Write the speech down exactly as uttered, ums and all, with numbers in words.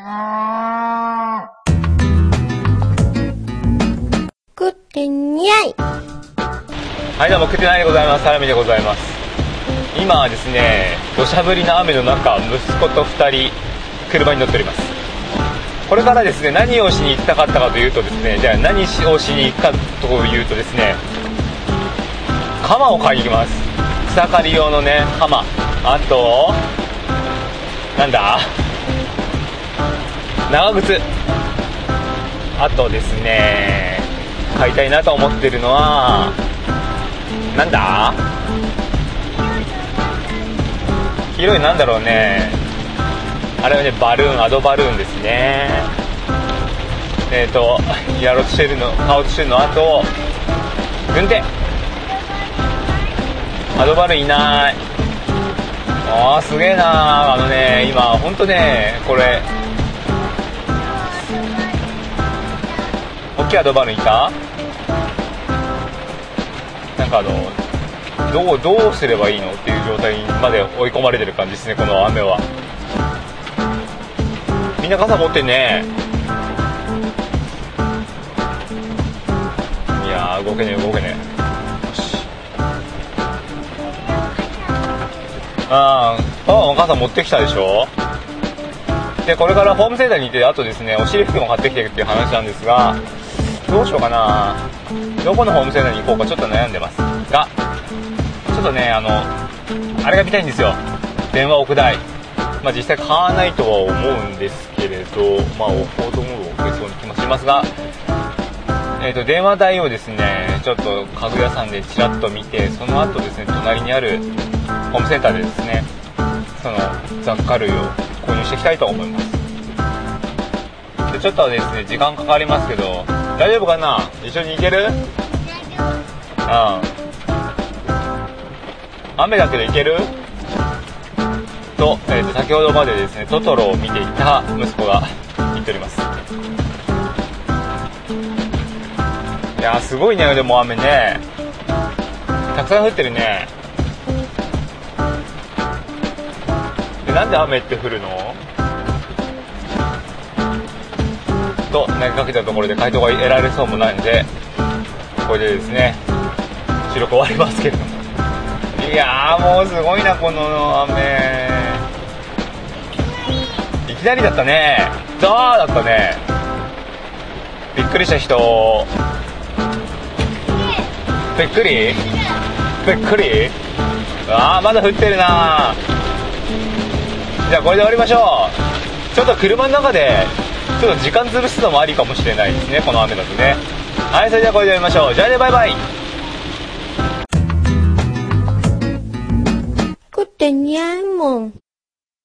食ってにゃい。 はい、どうも食ってないでございます。サラミでございます。今はですね、土砂降りの雨の中、息子とふたり車に乗っております。これからですね、何をしに行きたかったかというとですね、じゃあ何をしに行くかというとですね、鎌を買いに行きます。草刈り用のね、鎌。あとなんだ、長靴。あとですね、買いたいなと思ってるのはなんだ、黄色い、なんだろうね、あれはね、バルーン、アドバルーンですね。えっとやろうとしてるの、買おうとしてるの。あと軍手、アドバルーンいない。あーすげえな。あのね、今ほんとね、これ大きいアドバルーンいた。なんかあのどうどうすればいいのっていう状態まで追い込まれてる感じですね、この雨は。みんな傘持ってんね。いやー動けねえ動けねえ。よし、あーパパも傘持ってきたでしょ。でこれからホームセンターに行って、あとですね、お尻拭きも買ってきてるっていう話なんですが、どうしようかな、どこのホームセンターに行こうかちょっと悩んでますが、ちょっとね、あのあれが見たいんですよ、電話置く台。まあ実際買わないとは思うんですけれど、まあ置こうと思う置けそうな気もしますが、えーと電話台をですね、ちょっと家具屋さんでちらっと見て、その後ですね、隣にあるホームセンターでですね、その雑貨類を購入していきたいと思います。でちょっとですね、時間かかりますけど大丈夫かな、一緒に行ける？うん、雨だけど行けると、えーと先ほどまでですね、トトロを見ていた息子が言っております。いやーすごいね、でも雨ね、たくさん降ってるね。でなんで雨って降るのと投げかけたところで回答が得られそうもないので、これでですね収録終わりますけれども、いやーもうすごいなこの雨。いきなりだったね、ザーだったね。びっくりした人、びっくりびっくり。あーまだ降ってるな。じゃあこれで終わりましょう。ちょっと車の中でちょっと時間潰すのもありかもしれないですね、この雨だとね。はい、それではこれで終わりましょう。じゃあね、バイバイ。 食ってにゃいもん。